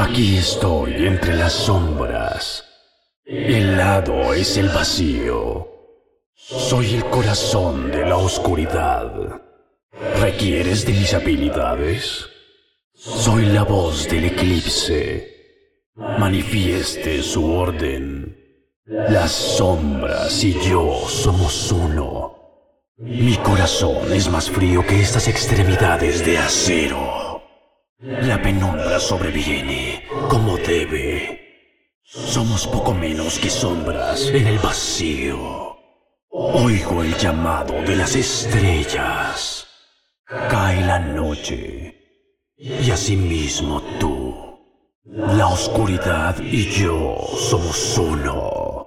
Aquí estoy entre las sombras. El lado es el vacío. Soy el corazón de la oscuridad. ¿Requieres de mis habilidades? Soy la voz del eclipse. Manifieste su orden. Las sombras y yo somos uno. Mi corazón es más frío que estas extremidades de acero. La penumbra sobreviene como debe. Somos poco menos que sombras en el vacío. Oigo el llamado de las estrellas. Cae la noche y asimismo tú. La oscuridad y yo somos uno.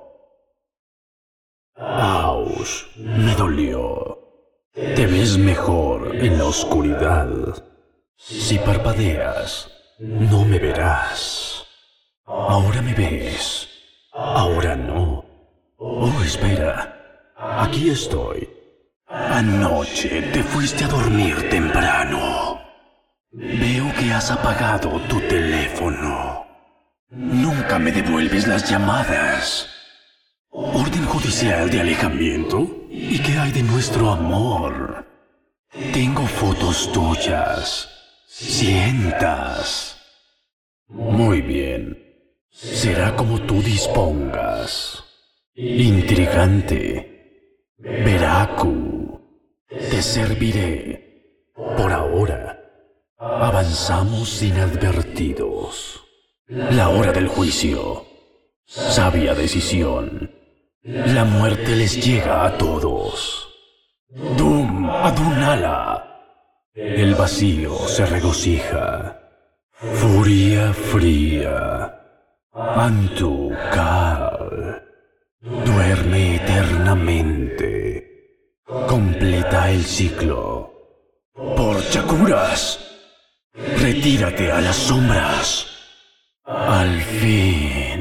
Aus, me dolió. Te ves mejor en la oscuridad. Si parpadeas, no me verás. Ahora me ves. Ahora no. Oh, espera. Aquí estoy. Anoche te fuiste a dormir temprano. Veo que has apagado tu teléfono. Nunca me devuelves las llamadas. ¿Orden judicial de alejamiento? ¿Y qué hay de nuestro amor? Tengo fotos tuyas. Cientas. Muy bien. Será como tú dispongas. Intrigante. Veracu. Te serviré. Por ahora. Avanzamos inadvertidos. La hora del juicio. Sabia decisión. La muerte les llega a todos. Dum Adunala. El vacío se regocija. Furia fría. Antu Kal. Duerme eternamente. Completa el ciclo. Por Chakuras. Retírate a las sombras. Al fin.